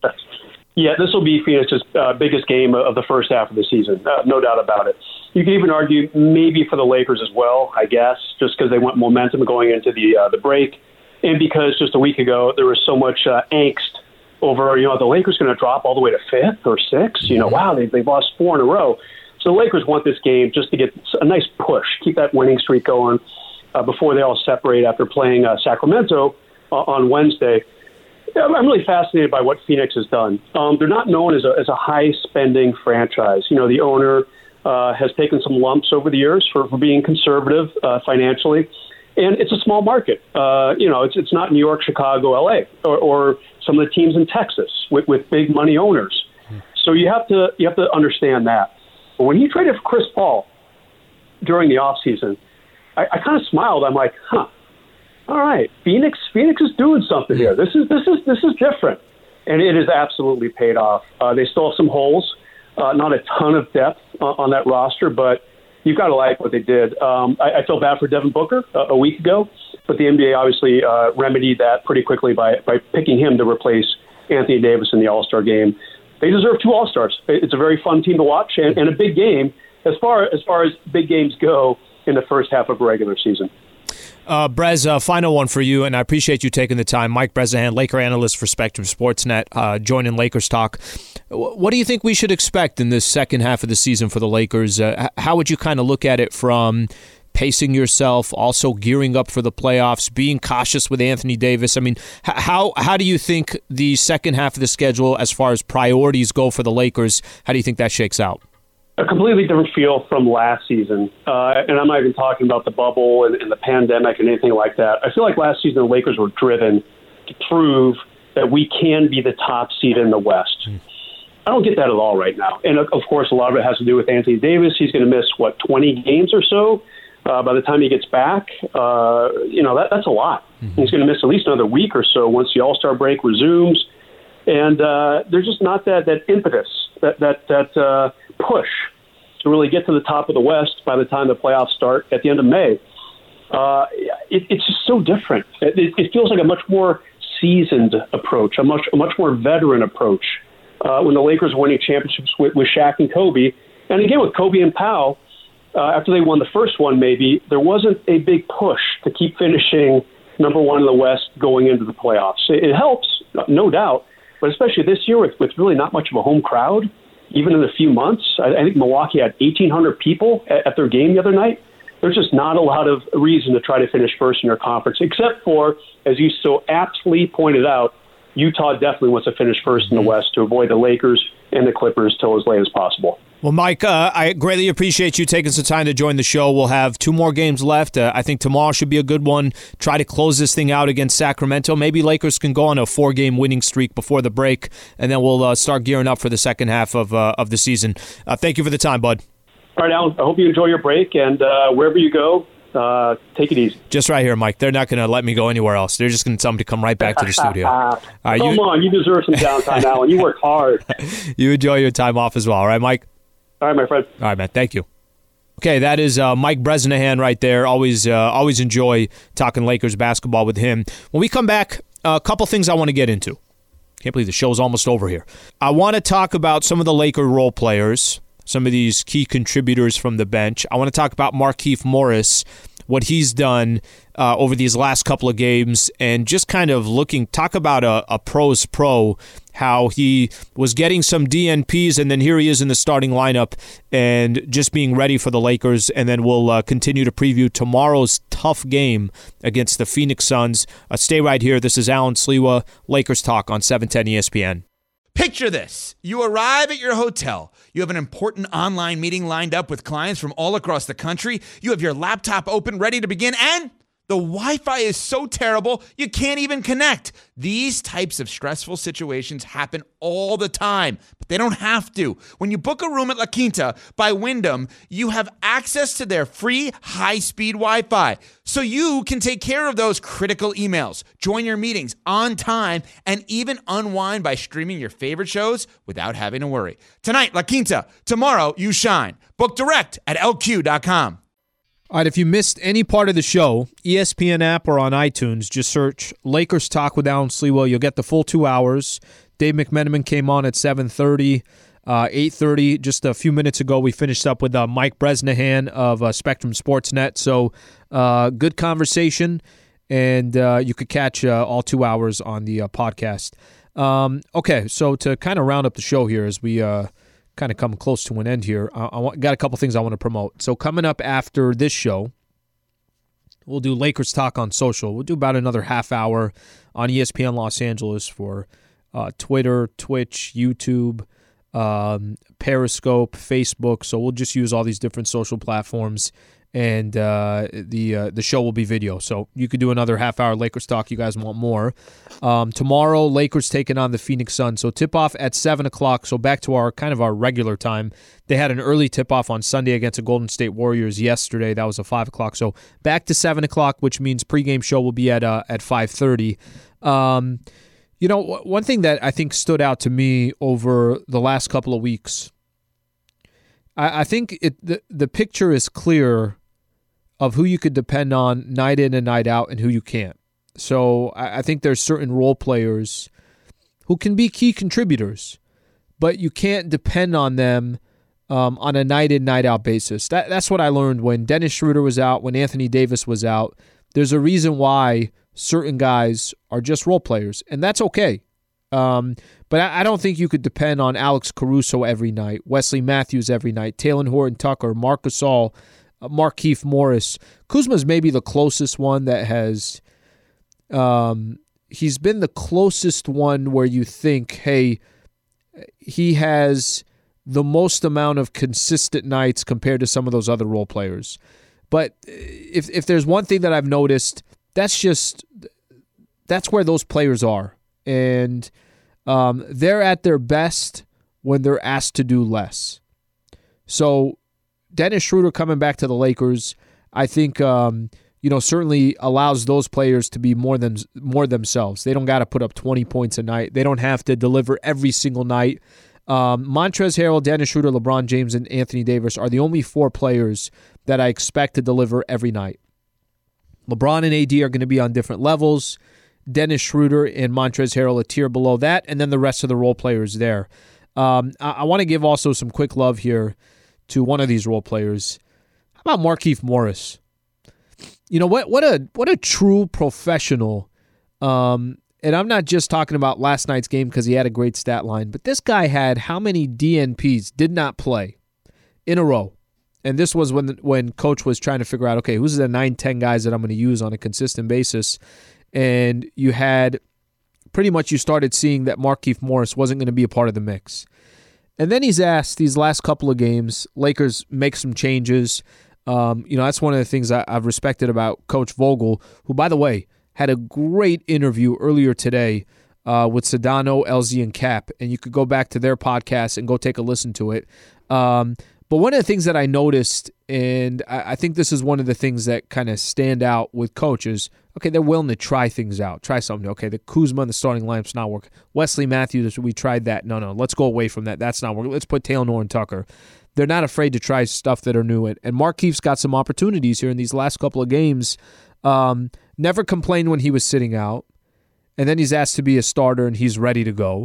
G: Yeah, this will be Phoenix's uh, biggest game of the first half of the season, uh, no doubt about it. You can even argue maybe for the Lakers as well, I guess, just because they want momentum going into the uh, the break, and because just a week ago there was so much uh, angst over, you know, the Lakers going to drop all the way to fifth or sixth. You know, wow, they they've lost four in a row. So the Lakers want this game just to get a nice push, keep that winning streak going uh, before they all separate after playing uh, Sacramento uh, on Wednesday. I'm really fascinated by what Phoenix has done. Um, they're not known as a, as a high-spending franchise. You know, the owner uh, has taken some lumps over the years for, for being conservative uh, financially, and it's a small market. Uh, you know, it's it's not New York, Chicago, L A, or, or some of the teams in Texas with, with big money owners. So you have to you have to understand that. But when he traded for Chris Paul during the offseason, I, I kind of smiled. I'm like, huh. All right, Phoenix. Phoenix is doing something here. This is this is this is different, and it has absolutely paid off. Uh, they still have some holes, uh, not a ton of depth uh, on that roster, but you've got to like what they did. Um, I, I felt bad for Devin Booker uh, a week ago, but the N B A obviously uh, remedied that pretty quickly by by picking him to replace Anthony Davis in the All-Star game. They deserve two All-Stars. It's a very fun team to watch and, and a big game as far as far as big games go in the first half of a regular season.
A: Uh, Brez, uh, final one for you, and I appreciate you taking the time. Mike Bresnahan, Laker analyst for Spectrum Sportsnet, uh, joining Lakers Talk. What do you think we should expect in this second half of the season for the Lakers? Uh, how would you kind of look at it from pacing yourself, also gearing up for the playoffs, being cautious with Anthony Davis? I mean, how how do you think the second half of the schedule, as far as priorities go for the Lakers, how do you think that shakes out?
G: A completely different feel from last season. Uh, and I'm not even talking about the bubble and, and the pandemic and anything like that. I feel like last season the Lakers were driven to prove that we can be the top seed in the West. Mm. I don't get that at all right now. And, of course, a lot of it has to do with Anthony Davis. He's going to miss, what, twenty games or so uh, by the time he gets back. Uh, you know, that, that's a lot. Mm-hmm. He's going to miss at least another week or so once the All-Star break resumes. And uh, there's just not that, that impetus, that, that, that uh, push to really get to the top of the West by the time the playoffs start at the end of May. Uh, it, it's just so different. It, it feels like a much more seasoned approach, a much a much more veteran approach. Uh, when the Lakers were winning championships with, with Shaq and Kobe, and again with Kobe and Powell, uh, after they won the first one, maybe there wasn't a big push to keep finishing number one in the West going into the playoffs. It, it helps, no doubt, but especially this year with, with really not much of a home crowd. Even in a few months, I, I think Milwaukee had eighteen hundred people at, at their game the other night. There's just not a lot of reason to try to finish first in your conference, except for, as you so aptly pointed out, Utah definitely wants to finish first in the West to avoid the Lakers and the Clippers till as late as possible.
A: Well, Mike, uh, I greatly appreciate you taking some time to join the show. We'll have two more games left. Uh, I think tomorrow should be a good one. Try to close this thing out against Sacramento. Maybe Lakers can go on a four-game winning streak before the break, and then we'll uh, start gearing up for the second half of uh, of the season. Uh, thank you for the time, bud.
G: All right, Alan. I hope you enjoy your break, and uh, wherever you go, uh, take it easy.
A: Just right here, Mike. They're not going to let me go anywhere else. They're just going to tell me to come right back to the studio.
G: uh,
A: right,
G: come
A: you,
G: on, you deserve some downtime, Alan. You work hard.
A: You enjoy your time off as well. All right, Mike?
G: All right, my friend.
A: All right, man. Thank you. Okay, that is uh, Mike Bresnahan right there. Always uh, always enjoy talking Lakers basketball with him. When we come back, a couple things I want to get into. Can't believe the show's almost over here. I want to talk about some of the Laker role players, some of these key contributors from the bench. I want to talk about Markieff Morris, what he's done uh, over these last couple of games, and just kind of looking, talk about a, a pro's pro, how he was getting some D N Ps, and then here he is in the starting lineup and just being ready for the Lakers. And then we'll uh, continue to preview tomorrow's tough game against the Phoenix Suns. Uh, stay right here. This is Alan Sliwa, Lakers Talk on seven ten E S P N.
H: Picture this. You arrive at your hotel. You have an important online meeting lined up with clients from all across the country. You have your laptop open, ready to begin, and the Wi-Fi is so terrible, you can't even connect. These types of stressful situations happen all the time, but they don't have to. When you book a room at La Quinta by Wyndham, you have access to their free high-speed Wi-Fi, so you can take care of those critical emails, join your meetings on time, and even unwind by streaming your favorite shows without having to worry. Tonight, La Quinta. Tomorrow, you shine. Book direct at L Q dot com.
A: All right, if you missed any part of the show, E S P N app or on iTunes, just search Lakers Talk with Alan Sliwa. You'll get the full two hours. Dave McMenamin came on at seven thirty, uh, eight thirty. Just a few minutes ago, we finished up with uh, Mike Bresnahan of uh, Spectrum Sportsnet. So uh, good conversation, and uh, you could catch uh, all two hours on the uh, podcast. Um, okay, so to kind of round up the show here as we uh, – kind of come close to an end here. I, I want, got a couple things I want to promote. So coming up after this show, we'll do Lakers Talk on social. We'll do about another half hour on E S P N Los Angeles for uh, Twitter, Twitch, YouTube, um, Periscope, Facebook. So we'll just use all these different social platforms, and uh, the uh, the show will be video. So you could do another half hour Lakers Talk. You guys want more. Um, tomorrow, Lakers taking on the Phoenix Suns. So tip-off at seven o'clock. So back to our kind of our regular time. They had an early tip-off on Sunday against the Golden State Warriors yesterday. That was a five o'clock. So back to seven o'clock, which means pregame show will be at uh, at five thirty. Um, you know, one thing that I think stood out to me over the last couple of weeks, I, I think it the, the picture is clear of who you could depend on night in and night out and who you can't. So I think there's certain role players who can be key contributors, but you can't depend on them um, on a night in, night out basis. That, that's what I learned when Dennis Schroeder was out, when Anthony Davis was out. There's a reason why certain guys are just role players, and that's okay. Um, but I, I don't think you could depend on Alex Caruso every night, Wesley Matthews every night, Talen Horton-Tucker, Marc Gasol, Uh, Markieff Morris. Kuzma's maybe the closest one that has um, he's been the closest one where you think, hey, he has the most amount of consistent nights compared to some of those other role players. But if if there's one thing that I've noticed, that's just that's where those players are. And um, they're at their best when they're asked to do less. So Dennis Schroeder coming back to the Lakers, I think, um, you know, certainly allows those players to be more than more themselves. They don't got to put up twenty points a night. They don't have to deliver every single night. Um, Montrezl Harrell, Dennis Schroeder, LeBron James, and Anthony Davis are the only four players that I expect to deliver every night. LeBron and A D are going to be on different levels. Dennis Schroeder and Montrezl Harrell a tier below that, and then the rest of the role players there. Um, I, I want to give also some quick love here to one of these role players. How about Markieff Morris? You know what? What a what a true professional. Um, and I'm not just talking about last night's game because he had a great stat line, but this guy had how many D N Ps did not play in a row? And this was when when coach was trying to figure out, okay, who's the nine, ten guys that I'm going to use on a consistent basis? And you had pretty much you started seeing that Markieff Morris wasn't going to be a part of the mix. And then he's asked these last couple of games, Lakers make some changes. Um, you know, that's one of the things I, I've respected about Coach Vogel, who, by the way, had a great interview earlier today uh, with Sedano, L Z, and Cap. And you could go back to their podcast and go take a listen to it. Um, but one of the things that I noticed, and I, I think this is one of the things that kind of stand out with coaches, okay, they're willing to try things out, try something. Okay, the Kuzma in the starting lineup's not working. Wesley Matthews, we tried that. No, no, let's go away from that. That's not working. Let's put Talen Horton-Tucker. They're not afraid to try stuff that are new. And Markieff's got some opportunities here in these last couple of games. Um, never complained when he was sitting out. And then he's asked to be a starter, and he's ready to go.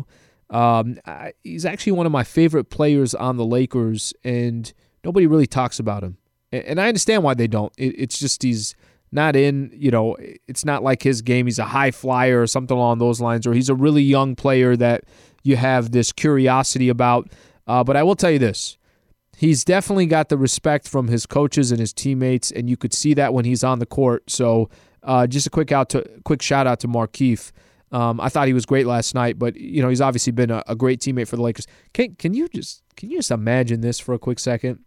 A: Um, I, he's actually one of my favorite players on the Lakers, and nobody really talks about him. And, and I understand why they don't. It, it's just he's not in, you know, it's not like his game. He's a high flyer or something along those lines, or he's a really young player that you have this curiosity about. Uh, but I will tell you this. He's definitely got the respect from his coaches and his teammates, and you could see that when he's on the court. So uh, just a quick out to quick shout out to Markieff. Um, I thought he was great last night, but you know he's obviously been a, a great teammate for the Lakers. Can can you just can you just imagine this for a quick second?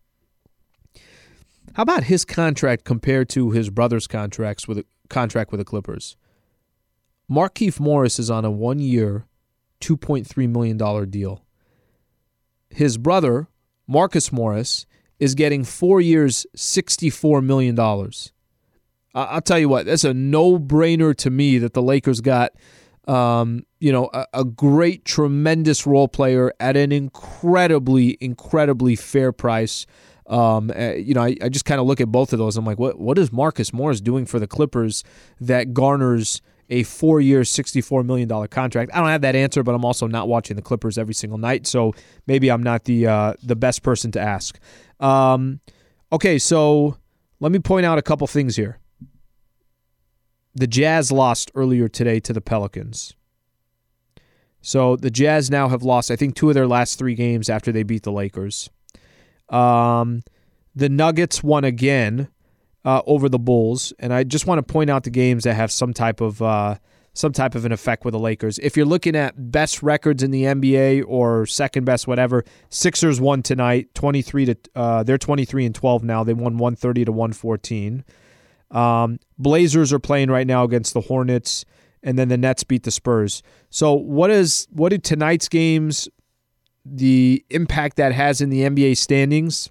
A: How about his contract compared to his brother's contracts with a contract with the Clippers? Markieff Morris is on a one-year, two point three million dollars deal. His brother, Marcus Morris, is getting four years, sixty-four million dollars. I'll tell you what, that's a no-brainer to me that the Lakers got, um, you know, a, a great, tremendous role player at an incredibly, incredibly fair price. Um, uh, you know, I, I just kind of look at both of those. I'm like, what what is Marcus Morris doing for the Clippers that garners a four-year, sixty-four million dollars contract? I don't have that answer, but I'm also not watching the Clippers every single night, so maybe I'm not the uh, the best person to ask. Um, okay, so let me point out a couple things here. The Jazz lost earlier today to the Pelicans. So the Jazz now have lost, I think, two of their last three games after they beat the Lakers. Um, the Nuggets won again uh, over the Bulls, and I just want to point out the games that have some type of uh, some type of an effect with the Lakers. If you're looking at best records in the N B A or second best, whatever, Sixers won tonight, twenty-three to uh, they're twenty-three and twelve now. They won one thirty to one fourteen. Um, Blazers are playing right now against the Hornets, and then the Nets beat the Spurs. So what is what did tonight's games, the impact that has in the N B A standings?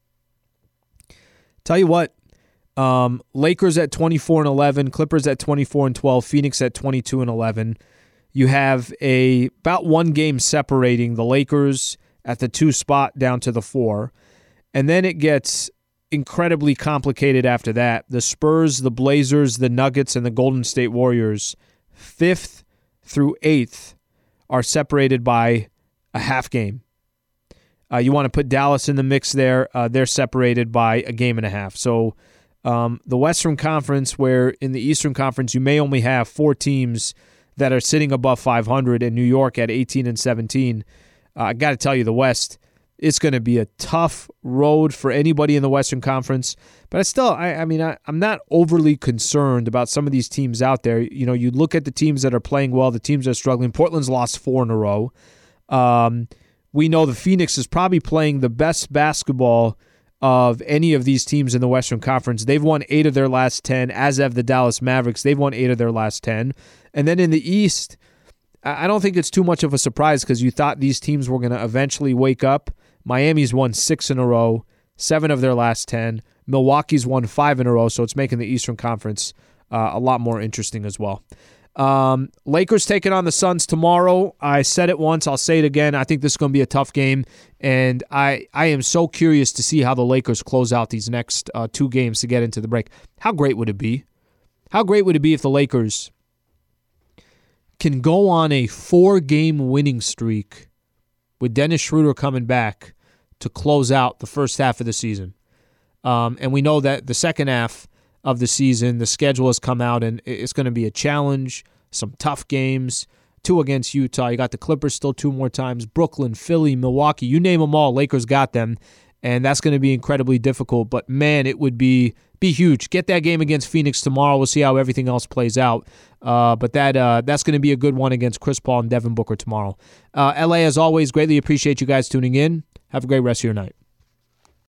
A: Tell you what, um, Lakers at twenty-four and eleven, Clippers at twenty-four and twelve, Phoenix at twenty-two and eleven. You have a about one game separating the Lakers at the two spot down to the four, and then it gets incredibly complicated after that. The Spurs, the Blazers, the Nuggets, and the Golden State Warriors, fifth through eighth, are separated by a half game. Uh, you want to put Dallas in the mix there. Uh, they're separated by a game and a half. So um, the Western Conference, where in the Eastern Conference you may only have four teams that are sitting above five hundred, and New York at eighteen and seventeen, uh, I got to tell you, the West, it's going to be a tough road for anybody in the Western Conference. But I still, I, I mean, I, I'm not overly concerned about some of these teams out there. You know, you look at the teams that are playing well, the teams that are struggling. Portland's lost four in a row. Um, we know the Phoenix is probably playing the best basketball of any of these teams in the Western Conference. They've won eight of their last ten, as have the Dallas Mavericks. They've won eight of their last ten. And then in the East, I don't think it's too much of a surprise because you thought these teams were going to eventually wake up. Miami's won six in a row, seven of their last ten. Milwaukee's won five in a row, so it's making the Eastern Conference uh, a lot more interesting as well. Um, Lakers taking on the Suns tomorrow. I said it once, I'll say it again. I think this is going to be a tough game, and I, I am so curious to see how the Lakers close out these next uh, two games to get into the break. How great would it be? How great would it be if the Lakers can go on a four-game winning streak with Dennis Schroeder coming back to close out the first half of the season? Um, and we know that the second half of the season, the schedule has come out, and it's going to be a challenge, some tough games, two against Utah. You got the Clippers still two more times, Brooklyn, Philly, Milwaukee, you name them all, Lakers got them, and that's going to be incredibly difficult. But, man, it would be be huge. Get that game against Phoenix tomorrow. We'll see how everything else plays out. Uh, but that uh, that's going to be a good one against Chris Paul and Devin Booker tomorrow. Uh, L A, as always, greatly appreciate you guys tuning in. Have a great rest of your night.